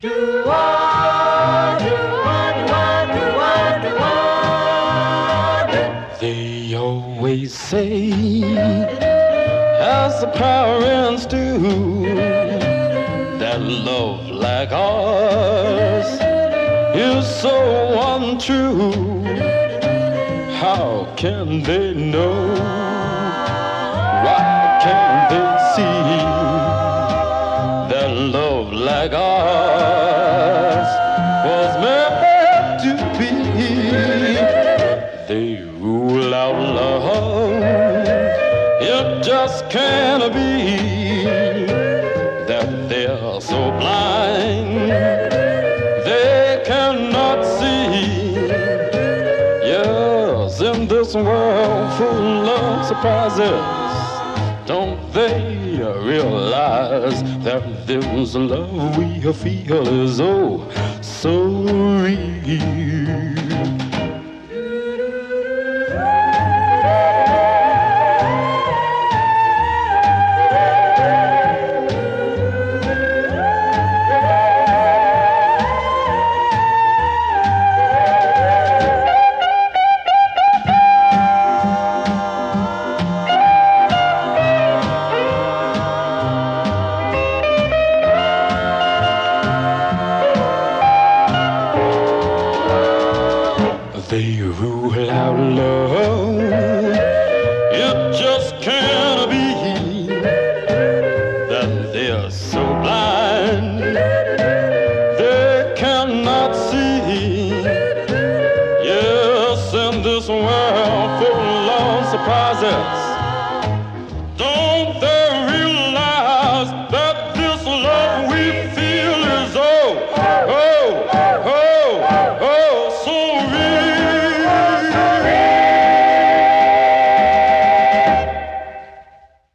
They always say, as the parents do, that love like ours is so untrue. How can they know? Why can't they see that love like ours was meant to be? They rule out love, it just can't be. That they're so blind they cannot see. Yes, in this world full of surprises, don't they realize that this love we feel is oh so real? They rule out love, it just can't be. That they're so blind they cannot see. Yes, in this world full of surprises,